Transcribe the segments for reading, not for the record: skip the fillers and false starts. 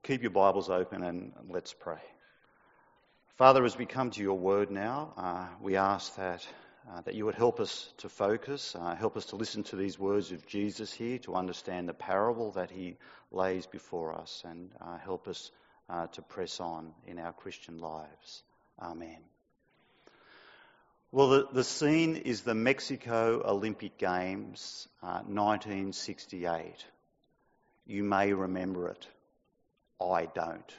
Keep your Bibles open and let's pray. Father, as we come to your word now, we ask that you would help us to focus, help us to listen to these words of Jesus here, to understand the parable that he lays before us, and help us to press on in our Christian lives. Amen. Well, the scene is the Mexico Olympic Games, 1968. You may remember it. I don't.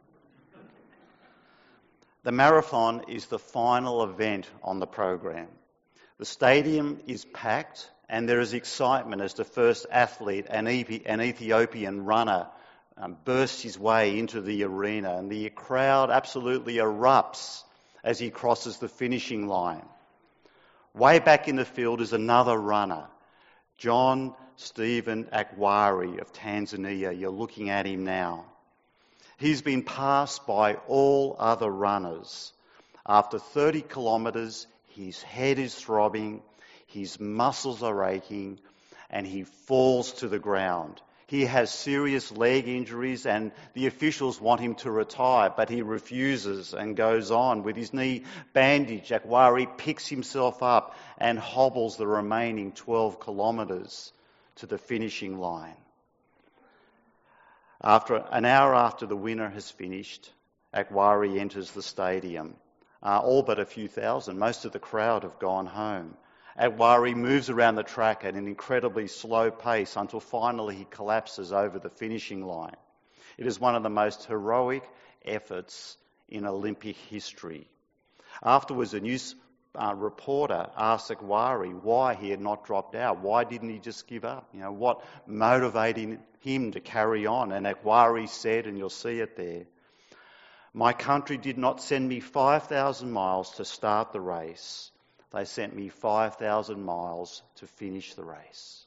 The marathon is the final event on the program. The stadium is packed and there is excitement as the first athlete, an Ethiopian runner, bursts his way into the arena, and the crowd absolutely erupts as he crosses the finishing line. Way back in the field is another runner, John Stephen Akhwari of Tanzania. You're looking at him now. He's been passed by all other runners. After 30 kilometres, his head is throbbing, his muscles are aching, and he falls to the ground. He has serious leg injuries and the officials want him to retire, but he refuses and goes on. With his knee bandaged, Akhwari picks himself up and hobbles the remaining 12 kilometres to the finishing line. An hour after the winner has finished, Akhwari enters the stadium. All but a few thousand, most of the crowd have gone home. Akhwari moves around the track at an incredibly slow pace until finally he collapses over the finishing line. It is one of the most heroic efforts in Olympic history. Afterwards, a news reporter asked Akhwari why he had not dropped out. Why didn't he just give up? What motivated him to carry on? And Akhwari said, and you'll see it there, "My country did not send me 5,000 miles to start the race. They sent me 5,000 miles to finish the race."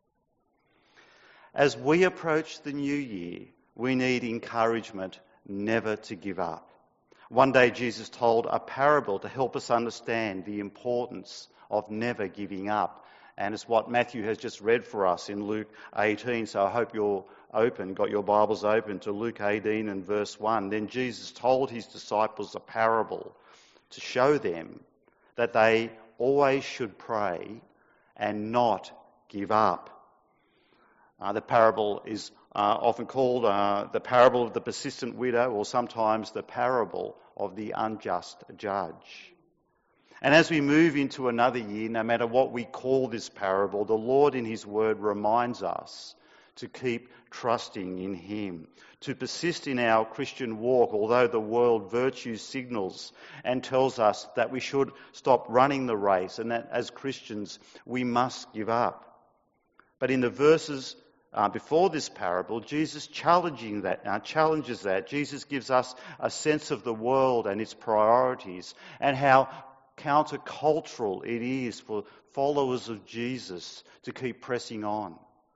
As we approach the new year, we need encouragement never to give up. One day Jesus told a parable to help us understand the importance of never giving up. And it's what Matthew has just read for us in Luke 18. So I hope you're got your Bibles open to Luke 18 and verse 1. Then Jesus told his disciples a parable to show them that they always should pray and not give up. The parable is often called the parable of the persistent widow, or sometimes the parable of the unjust judge. And as we move into another year, no matter what we call this parable, the Lord in his word reminds us to keep trusting in him, to persist in our Christian walk, although the world virtue signals and tells us that we should stop running the race and that as Christians we must give up. But in the verses before this parable, Jesus challenges that. Jesus gives us a sense of the world and its priorities and how countercultural it is for followers of Jesus to keep pressing on.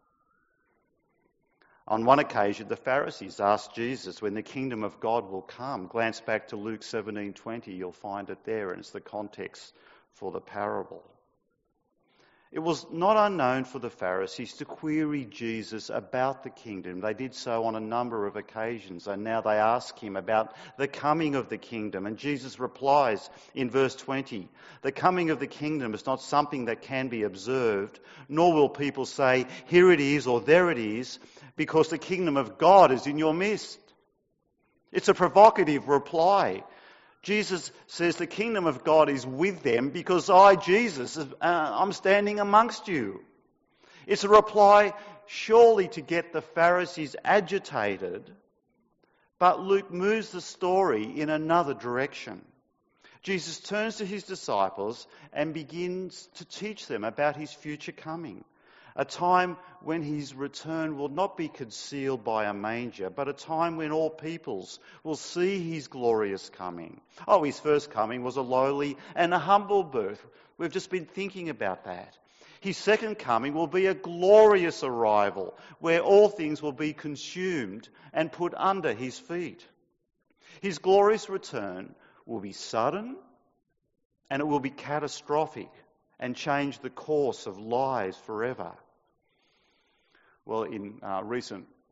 On one occasion, the Pharisees asked Jesus when the kingdom of God will come. Glance back to Luke 17:20, you'll find it there, and it's the context for the parable. It was not unknown for the Pharisees to query Jesus about the kingdom. They did so on a number of occasions, and now they ask him about the coming of the kingdom. And Jesus replies in verse 20, "The coming of the kingdom is not something that can be observed, nor will people say, 'Here it is,' or 'There it is,' because the kingdom of God is in your midst." It's a provocative reply. Jesus says the kingdom of God is with them because I, Jesus, I'm standing amongst you. It's a reply surely to get the Pharisees agitated, but Luke moves the story in another direction. Jesus turns to his disciples and begins to teach them about his future coming. A time when his return will not be concealed by a manger, but a time when all peoples will see his glorious coming. His first coming was a lowly and a humble birth. We've just been thinking about that. His second coming will be a glorious arrival, where all things will be consumed and put under his feet. His glorious return will be sudden, and it will be catastrophic and change the course of lives forever. Well, in recent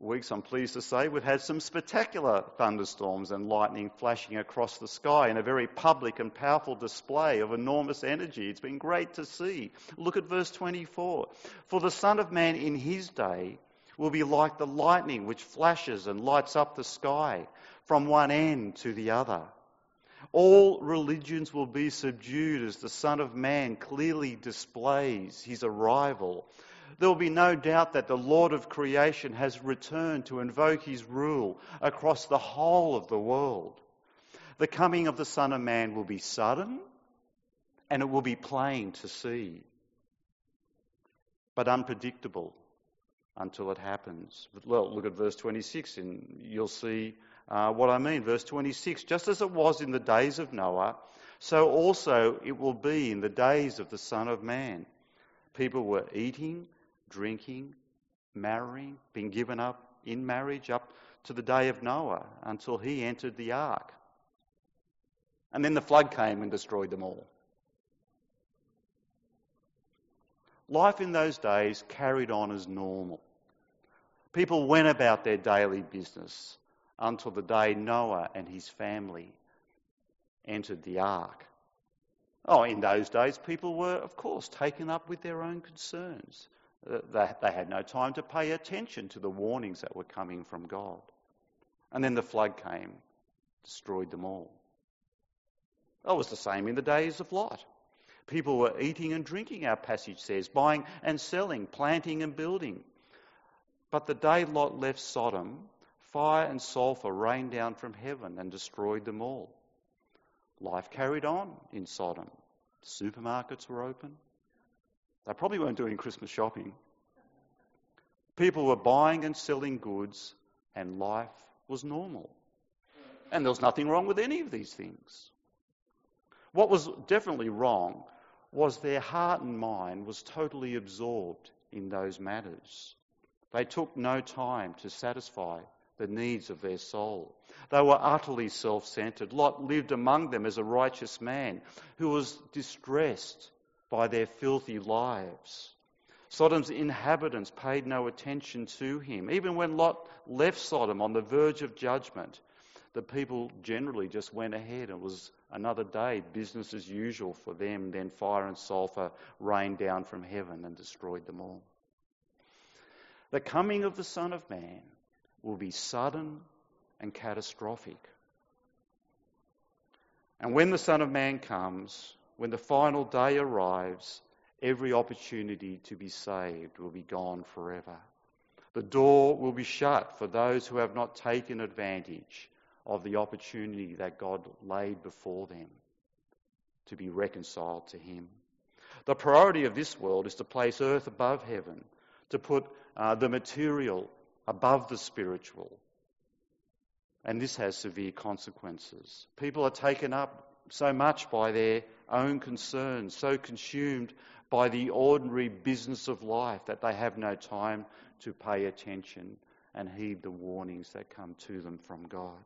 weeks, I'm pleased to say, we've had some spectacular thunderstorms and lightning flashing across the sky in a very public and powerful display of enormous energy. It's been great to see. Look at verse 24. For the Son of Man in his day will be like the lightning which flashes and lights up the sky from one end to the other. All religions will be subdued as the Son of Man clearly displays his arrival. There will be no doubt that the Lord of creation has returned to invoke his rule across the whole of the world. The coming of the Son of Man will be sudden and it will be plain to see, but unpredictable until it happens. Well, look at verse 26 and you'll see what I mean. Verse 26, just as it was in the days of Noah, so also it will be in the days of the Son of Man. People were eating, drinking, marrying, being given up in marriage up to the day of Noah until he entered the ark. And then the flood came and destroyed them all. Life in those days carried on as normal. People went about their daily business until the day Noah and his family entered the ark. Oh, in those days, people were, of course, taken up with their own concerns. They had no time to pay attention to the warnings that were coming from God. And then the flood came, destroyed them all. It was the same in the days of Lot. People were eating and drinking, our passage says, buying and selling, planting and building. But the day Lot left Sodom, fire and sulphur rained down from heaven and destroyed them all. Life carried on in Sodom. Supermarkets were open. They probably weren't doing Christmas shopping. People were buying and selling goods, and life was normal. And there was nothing wrong with any of these things. What was definitely wrong was their heart and mind was totally absorbed in those matters. They took no time to satisfy the needs of their soul. They were utterly self-centred. Lot lived among them as a righteous man who was distressed by their filthy lives. Sodom's inhabitants paid no attention to him. Even when Lot left Sodom on the verge of judgment, the people generally just went ahead. It was another day, business as usual for them. Then fire and sulphur rained down from heaven and destroyed them all. The coming of the Son of Man will be sudden and catastrophic. And when the Son of Man comes, when the final day arrives, every opportunity to be saved will be gone forever. The door will be shut for those who have not taken advantage of the opportunity that God laid before them to be reconciled to him. The priority of this world is to place earth above heaven, to put the material above the spiritual. And this has severe consequences. People are taken up so much by their own concerns, so consumed by the ordinary business of life that they have no time to pay attention and heed the warnings that come to them from God.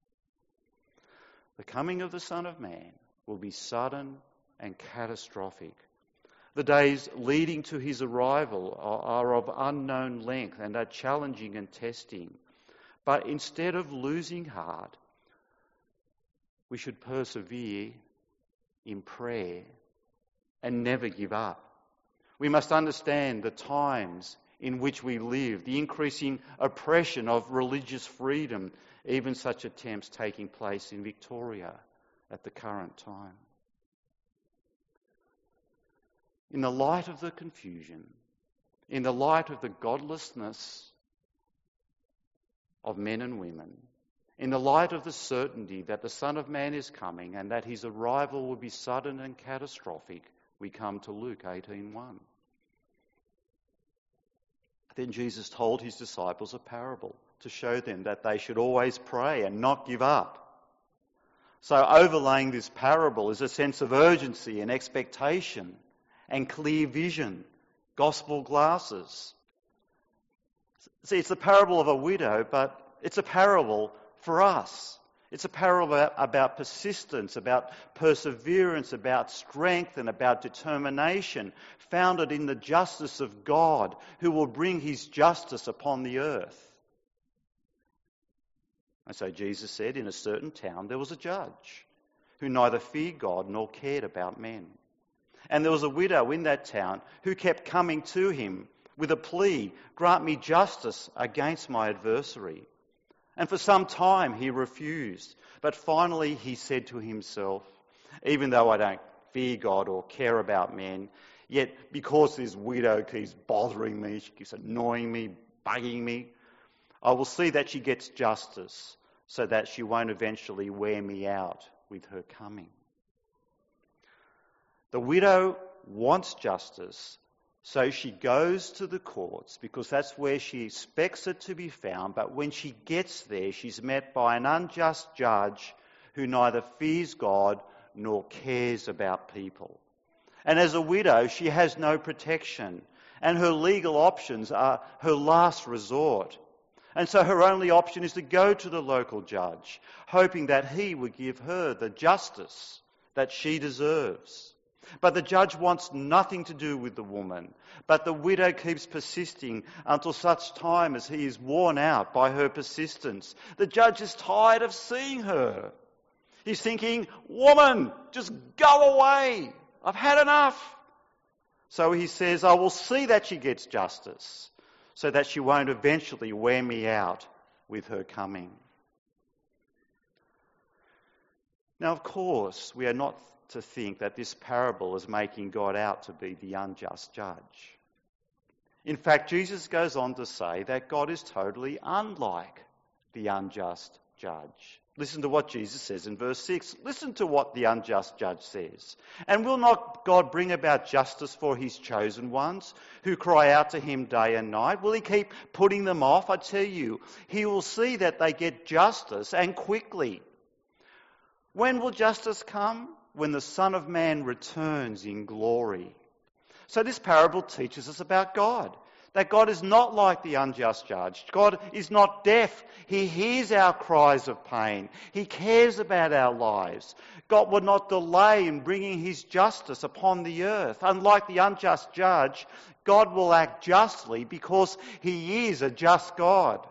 The coming of the Son of Man will be sudden and catastrophic. The days leading to his arrival are of unknown length and are challenging and testing. But instead of losing heart, we should persevere in prayer and never give up. We must understand the times in which we live, the increasing oppression of religious freedom, even such attempts taking place in Victoria at the current time. In the light of the confusion, in the light of the godlessness of men and women, in the light of the certainty that the Son of Man is coming and that his arrival will be sudden and catastrophic, we come to Luke 18:1. Then Jesus told his disciples a parable to show them that they should always pray and not give up. So overlaying this parable is a sense of urgency and expectation and clear vision, gospel glasses. See, it's the parable of a widow, but it's a parable for us. It's a parable about persistence, about perseverance, about strength and about determination, founded in the justice of God, who will bring his justice upon the earth. And so Jesus said, in a certain town there was a judge who neither feared God nor cared about men. And there was a widow in that town who kept coming to him with a plea, "Grant me justice against my adversary." And for some time he refused. But finally he said to himself, "Even though I don't fear God or care about men, yet because this widow keeps bothering me, she keeps annoying me, bugging me, I will see that she gets justice so that she won't eventually wear me out with her coming." The widow wants justice, so she goes to the courts because that's where she expects it to be found. But when she gets there, she's met by an unjust judge who neither fears God nor cares about people. And as a widow, she has no protection, and her legal options are her last resort. And so her only option is to go to the local judge, hoping that he would give her the justice that she deserves. But the judge wants nothing to do with the woman. But the widow keeps persisting until such time as he is worn out by her persistence. The judge is tired of seeing her. He's thinking, "Woman, just go away. I've had enough." So he says, "I will see that she gets justice, so that she won't eventually wear me out with her coming." Now, of course, we are not to think that this parable is making God out to be the unjust judge. In fact, Jesus goes on to say that God is totally unlike the unjust judge. Listen to what Jesus says in verse 6. Listen to what the unjust judge says. "And will not God bring about justice for his chosen ones who cry out to him day and night? Will he keep putting them off? I tell you, he will see that they get justice, and quickly. When will justice come? When the Son of Man returns in glory." So this parable teaches us about God. That God is not like the unjust judge. God is not deaf. He hears our cries of pain. He cares about our lives. God would not delay in bringing his justice upon the earth. Unlike the unjust judge, God will act justly because he is a just God.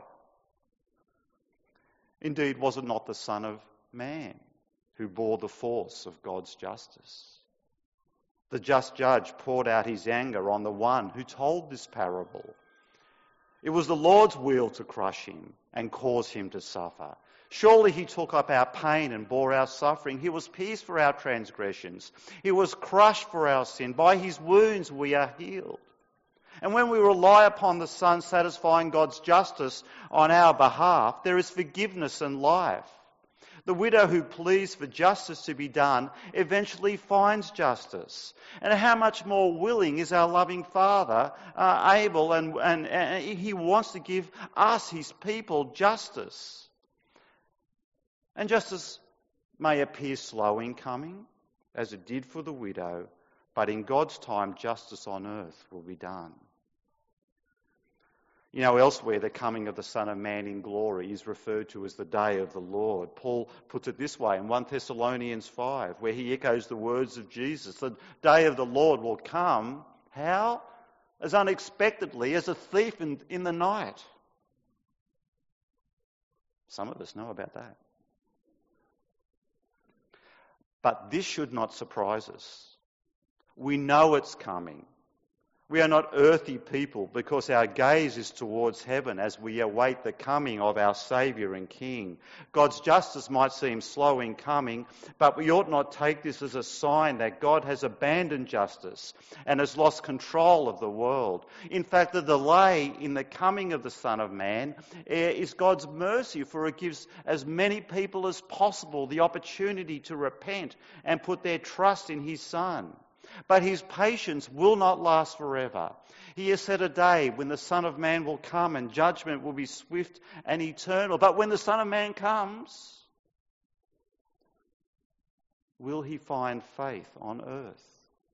Indeed, was it not the Son of Man who bore the force of God's justice? The just judge poured out his anger on the one who told this parable. It was the Lord's will to crush him and cause him to suffer. Surely he took up our pain and bore our suffering. He was pierced for our transgressions. He was crushed for our sin. By his wounds we are healed. And when we rely upon the Son satisfying God's justice on our behalf, there is forgiveness and life. The widow who pleads for justice to be done eventually finds justice. And how much more willing is our loving Father, able, and he wants to give us, his people, justice. And justice may appear slow in coming, as it did for the widow, but in God's time, justice on earth will be done. You know, elsewhere, the coming of the Son of Man in glory is referred to as the day of the Lord. Paul puts it this way in 1 Thessalonians 5, where he echoes the words of Jesus. The day of the Lord will come, how? As unexpectedly as a thief in the night. Some of us know about that. But this should not surprise us. We know it's coming. We are not earthly people because our gaze is towards heaven as we await the coming of our Saviour and King. God's justice might seem slow in coming, but we ought not take this as a sign that God has abandoned justice and has lost control of the world. In fact, the delay in the coming of the Son of Man is God's mercy, for it gives as many people as possible the opportunity to repent and put their trust in his Son. But his patience will not last forever. He has set a day when the Son of Man will come and judgment will be swift and eternal. But when the Son of Man comes, will he find faith on earth?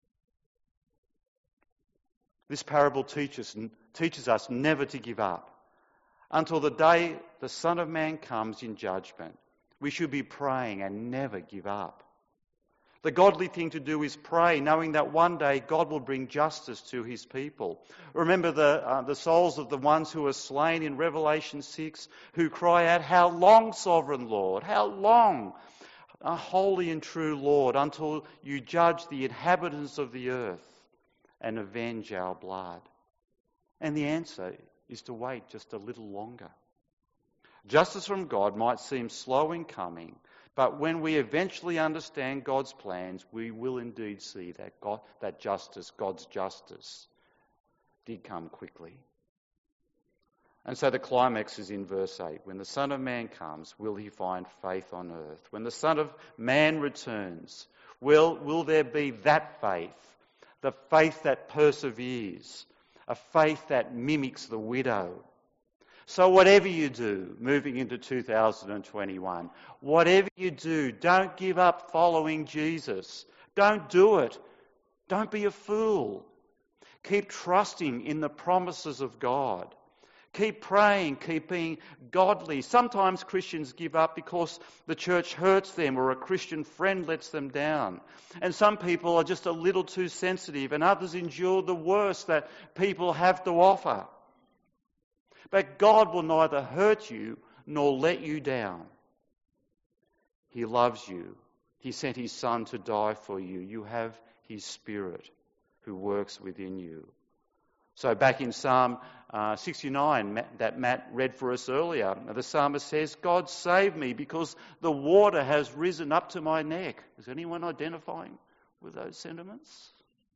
This parable teaches us never to give up. Until the day the Son of Man comes in judgment, we should be praying and never give up. The godly thing to do is pray, knowing that one day God will bring justice to his people. Remember the souls of the ones who are slain in Revelation 6, who cry out, "How long, sovereign Lord? How long, a holy and true Lord, until you judge the inhabitants of the earth and avenge our blood?" And the answer is to wait just a little longer. Justice from God might seem slow in coming, but when we eventually understand God's plans, we will indeed see that God's justice, did come quickly. And so the climax is in verse 8. When the Son of Man comes, will he find faith on earth? When the Son of Man returns, will there be that faith, the faith that perseveres, a faith that mimics the widow? So whatever you do, moving into 2021, whatever you do, don't give up following Jesus. Don't do it. Don't be a fool. Keep trusting in the promises of God. Keep praying, keep being godly. Sometimes Christians give up because the church hurts them or a Christian friend lets them down. And some people are just a little too sensitive, and others endure the worst that people have to offer. But God will neither hurt you nor let you down. He loves you. He sent his Son to die for you. You have his Spirit who works within you. So back in Psalm 69 that Matt read for us earlier, the psalmist says, "God save me because the water has risen up to my neck." Is anyone identifying with those sentiments?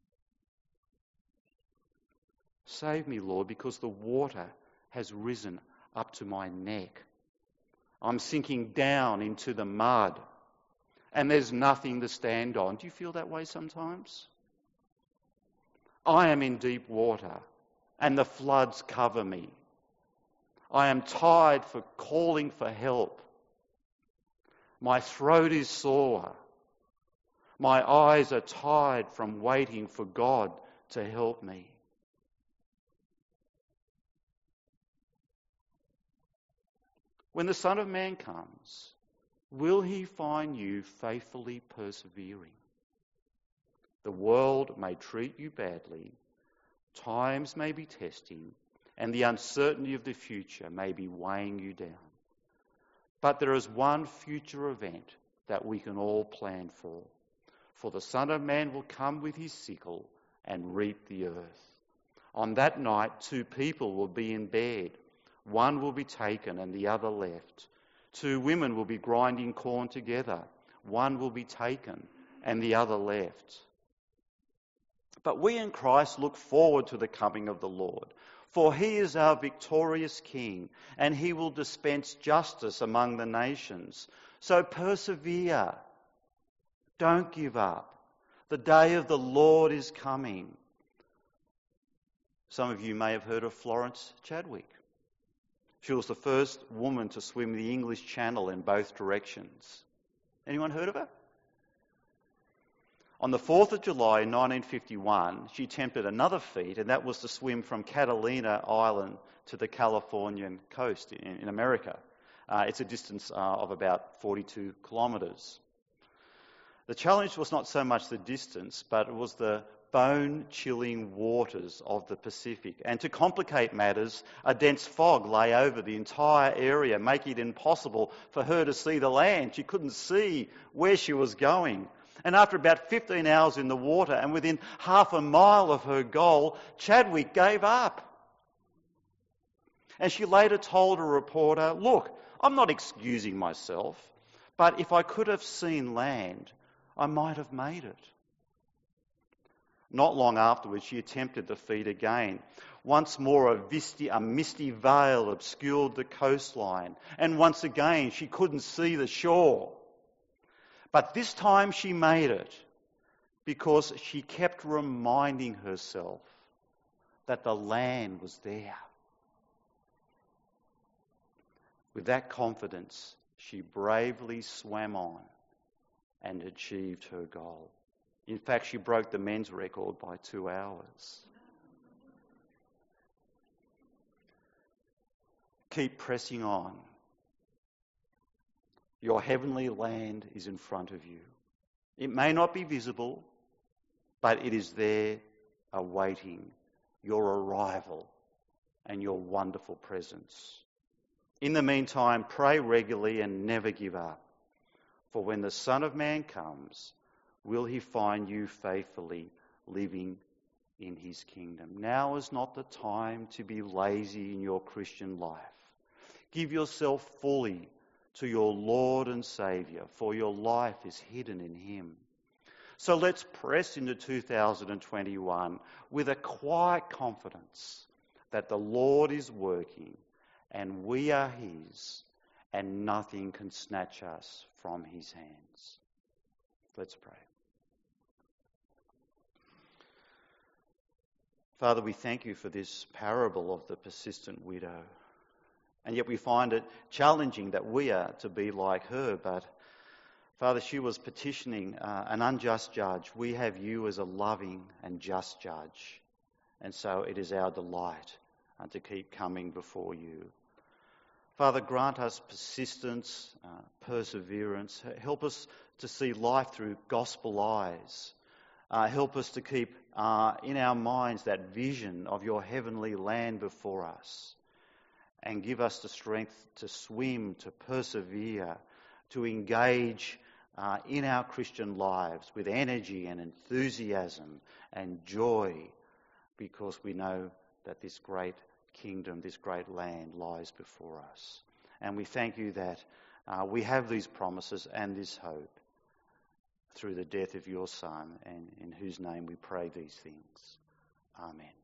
Save me, Lord, because the water has risen up to my neck. I'm sinking down into the mud and there's nothing to stand on. Do you feel that way sometimes? I am in deep water and the floods cover me. I am tired for calling for help. My throat is sore. My eyes are tired from waiting for God to help me. When the Son of Man comes, will he find you faithfully persevering? The world may treat you badly, times may be testing, and the uncertainty of the future may be weighing you down. But there is one future event that we can all plan for. For the Son of Man will come with his sickle and reap the earth. On that night, two people will be in bed. One will be taken and the other left. Two women will be grinding corn together. One will be taken and the other left. But we in Christ look forward to the coming of the Lord, for he is our victorious King, and he will dispense justice among the nations. So persevere. Don't give up. The day of the Lord is coming. Some of you may have heard of Florence Chadwick. She was the first woman to swim the English Channel in both directions. Anyone heard of her? On the 4th of July 1951, she attempted another feat, and that was to swim from Catalina Island to the Californian coast in America. It's a distance of about 42 kilometres. The challenge was not so much the distance, but it was the bone-chilling waters of the Pacific. And to complicate matters, a dense fog lay over the entire area, making it impossible for her to see the land. She couldn't see where she was going. And after about 15 hours in the water and within half a mile of her goal, Chadwick gave up. And she later told a reporter, "Look, I'm not excusing myself, but if I could have seen land, I might have made it." Not long afterwards, she attempted the feat again. Once more, a misty veil obscured the coastline, and once again, she couldn't see the shore. But this time she made it because she kept reminding herself that the land was there. With that confidence, she bravely swam on and achieved her goal. In fact, she broke the men's record by 2 hours. Keep pressing on. Your heavenly land is in front of you. It may not be visible, but it is there awaiting your arrival and your wonderful presence. In the meantime, pray regularly and never give up. For when the Son of Man comes, will he find you faithfully living in his kingdom? Now is not the time to be lazy in your Christian life. Give yourself fully to your Lord and Saviour, for your life is hidden in him. So let's press into 2021 with a quiet confidence that the Lord is working and we are his, and nothing can snatch us from his hands. Let's pray. Father, we thank you for this parable of the persistent widow. And yet we find it challenging that we are to be like her. But Father, she was petitioning an unjust judge. We have you as a loving and just judge. And so it is our delight to keep coming before you. Father, grant us persistence, perseverance. Help us to see life through gospel eyes. Help us to keep in our minds that vision of your heavenly land before us. And give us the strength to swim, to persevere, to engage in our Christian lives with energy and enthusiasm and joy, because we know that this great kingdom, this great land lies before us. And we thank you that we have these promises and this hope through the death of your Son, and in whose name we pray these things. Amen.